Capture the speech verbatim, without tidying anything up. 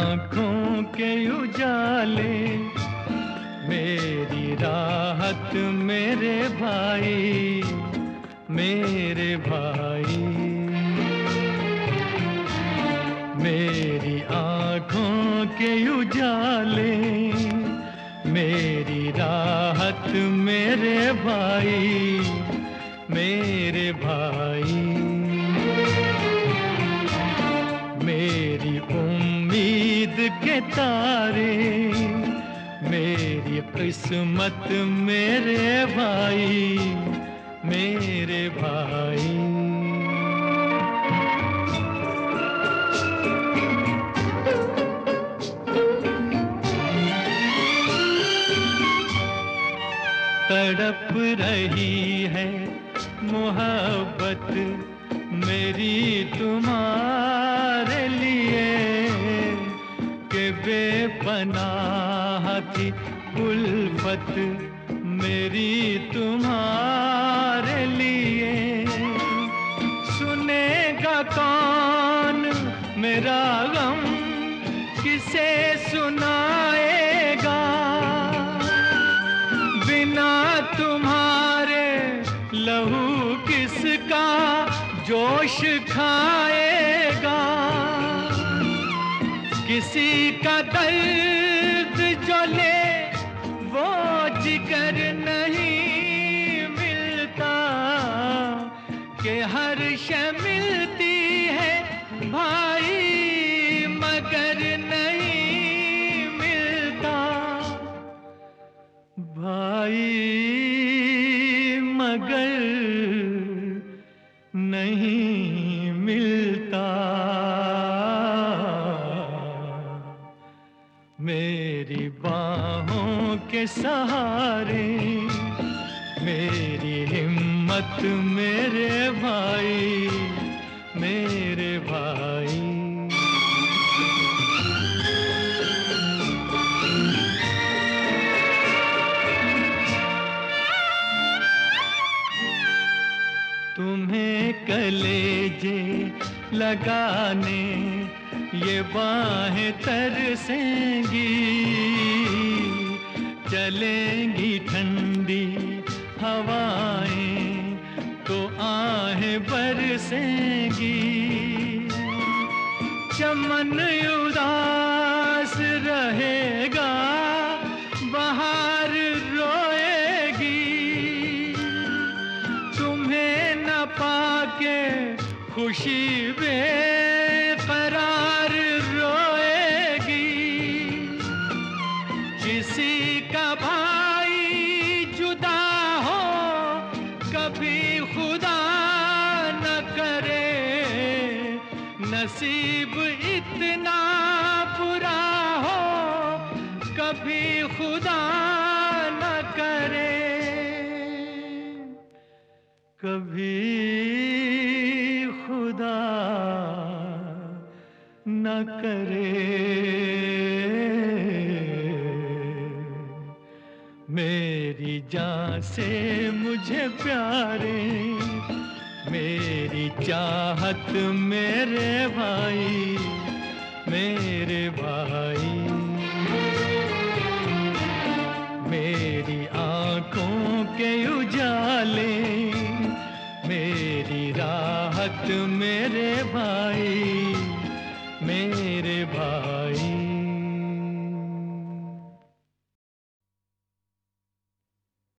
आँखों के उजाले, मेरी राहत मेरे भाई, मेरे भाई। मेरी आँखों के उजाले, मेरी राहत मेरे भाई, मेरे भाई। मेरी उम्मीद के तारे, मेरी किस्मत मेरे भाई, मेरे भाई। तड़प रही है मोहब्बत मेरी तुम्हारे लिए, कि बेपनाह थी उल्फत मेरी तुम्हारे लिए। सुनेगा कौन मेरा गम, किसे सुनाएगा? बिना तुम्हारे लहू किसका जोश खाएगा? किसी का दर्द जो ले वो जिगर नहीं मिलता, कि हर शय मिलती है भाई मगर नहीं मिलता। भाई मगर नहीं मिलता। मेरी बाहों के सहारे, मेरी हिम्मत मेरे भाई, मेरे भाई। तुम्हें कलेजे लगाने ये बाहें तरसेंगी, चलेंगी ठंडी हवाएं तो आहें बरसेंगी। चमन उदास रहेगा, बहार रोएगी। तुम्हें न पाके खुशी बेकरार रोएगी। किसी का भाई जुदा हो कभी खुदा न करे, नसीब इतना बुरा हो कभी खुदा न करे, कभी खुदा न करे। मेरी जान से मुझे प्यारे, मेरी चाहत मेरे भाई, मेरे भाई। मेरी आँखों के उजाले, मेरी राहत मेरे भाई, मेरे भाई।